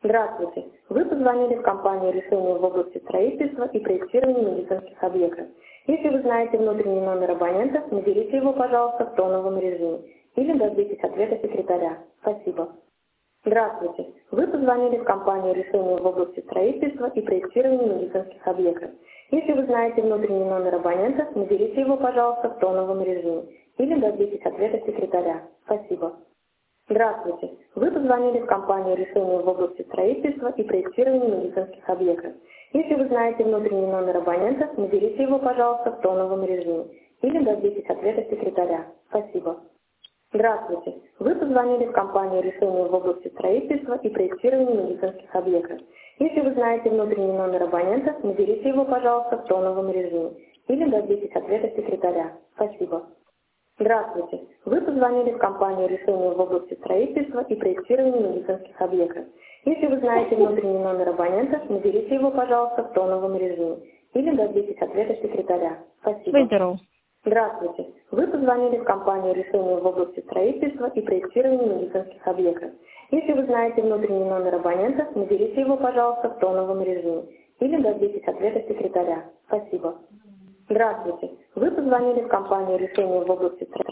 Здравствуйте. Вы позвонили в компанию решения в области строительства и проектирования медицинских объектов. Если вы знаете внутренний номер абонента, наберите его, пожалуйста, в тоновом режиме или дождитесь ответа секретаря. Спасибо. Здравствуйте. Вы позвонили в компанию решения в области строительства и проектирования медицинских объектов. Если вы знаете внутренний номер абонента, наберите его, пожалуйста, в тоновом режиме или дождитесь ответа секретаря. Спасибо. Здравствуйте. Вы позвонили в компанию решения в области строительства и проектирования медицинских объектов. Если вы знаете внутренний номер абонента, наберите его, пожалуйста, в тоновом режиме или дождитесь ответа секретаря. Спасибо. Здравствуйте. Вы позвонили в компанию решения в области строительства и проектирования медицинских объектов. Если вы знаете внутренний номер абонента, наберите его, пожалуйста, в тоновом режиме или дождитесь ответа секретаря. Спасибо. Здравствуйте. Вы позвонили в компанию решения в области строительства и проектирования медицинских объектов. Если вы знаете внутренний номер абонента, наберите его, пожалуйста, в тоновом режиме или дождитесь ответа секретаря. Спасибо. Будь здоров. Здравствуйте. Вы позвонили в компанию решения в области строительства и проектирования медицинских объектов. Если вы знаете внутренний номер абонента, наберите его, пожалуйста, в тоновом режиме или дождитесь ответа секретаря. Спасибо. Здравствуйте. Вы позвонили в компанию решения в области строительства